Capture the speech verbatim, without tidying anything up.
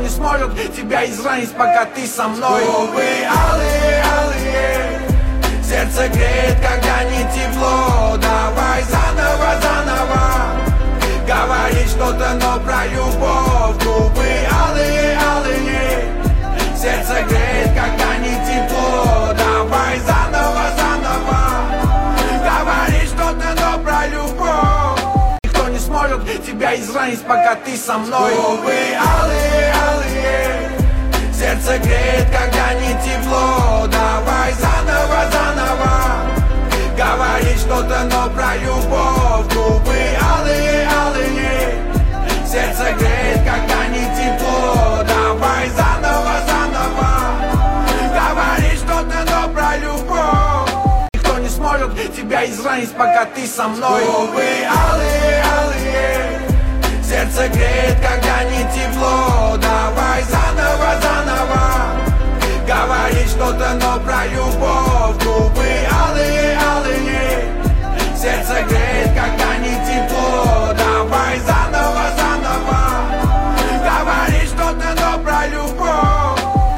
сможет тебя изранить, пока ты со мной. Губы алые, алые, сердце греет, когда не тепло. Давай заново, заново говорить что-то, но про любовь. Губы алые, алые, сердце греет, когда не тепло. Давай заново, заново говорить что-то, но про любовь. Никто не сможет тебя изранить, пока ты со мной. Губы алые, алые, сердце греет, когда не тепло. Давай заново, заново говорить что-то, но про любовь. Губы алые, алые, сердце греет, когда не тепло. Давай заново, заново говорить что-то, но про любовь. Никто не сможет тебя изранить, пока ты со мной. Губы алые, алые, сердце греет, когда не тепло. Давай заново, заново говорить что-то, но про любовь. Губы